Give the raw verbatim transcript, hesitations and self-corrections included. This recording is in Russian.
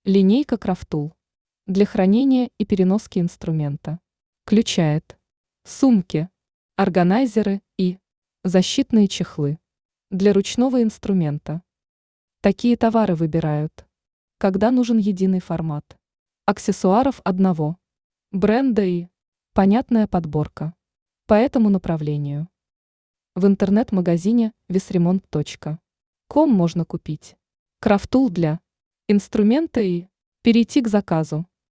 Линейка Крафтул для хранения и переноски инструмента. Включает сумки, органайзеры и защитные чехлы для ручного инструмента. Такие товары выбирают, когда нужен единый формат аксессуаров одного бренда и понятная подборка по этому направлению. В интернет-магазине весремонт точка ком можно купить Крафтул для инструмента и перейти к заказу.